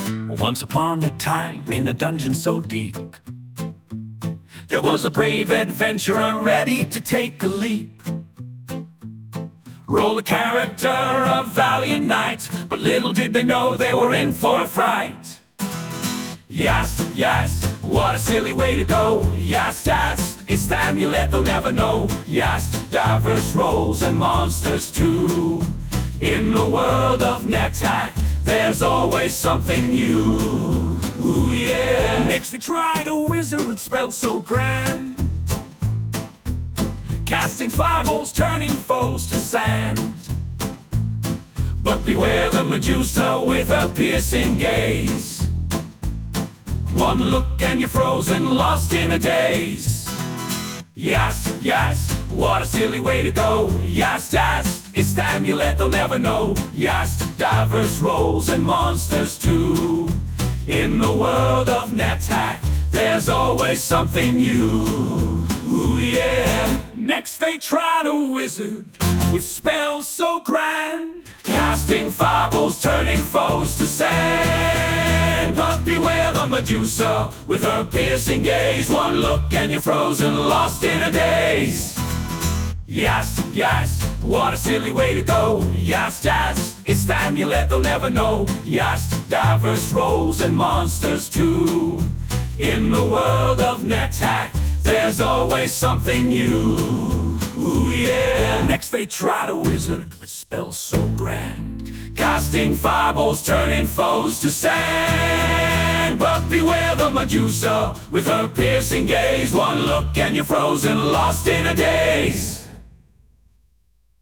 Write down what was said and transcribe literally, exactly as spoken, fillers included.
Once upon a time, in a dungeon so deep, there was a brave adventurer ready to take a leap. Roll the character of valiant knight, but little did they know they were in for a fright. Yes, yes, what a silly way to go. Yes, yes, it's the amulet they'll never know. Yes, diverse roles and monsters too. In the world of NetHack, there's always something new. Ooh yeah. Next they tried a wizard spelled so grand, casting fireballs, turning foes to sand. But beware the Medusa with her piercing gaze. One look and you're frozen, lost in a daze. Yes, yes, what a silly way to go. Yes, yes, it's the amulet they'll never know. Yes, diverse roles and monsters too. In the world of NetHack, there's always something new. Ooh yeah. Next they tried a wizard with spells so grand, casting fireballs, turning foes to sand. But beware the Medusa with her piercing gaze. One look and you're frozen, lost in a daze. Yes, yes, what a silly way to go. Yes, yes, it's the amulet they'll never know. Yes, diverse roles and monsters too. In the world of NetHack, there's always something new. Ooh yeah. Next they tried a wizard with spells so grand, casting fireballs, turning foes to sand. But beware the Medusa with her piercing gaze. One look and you're frozen, lost in a daze.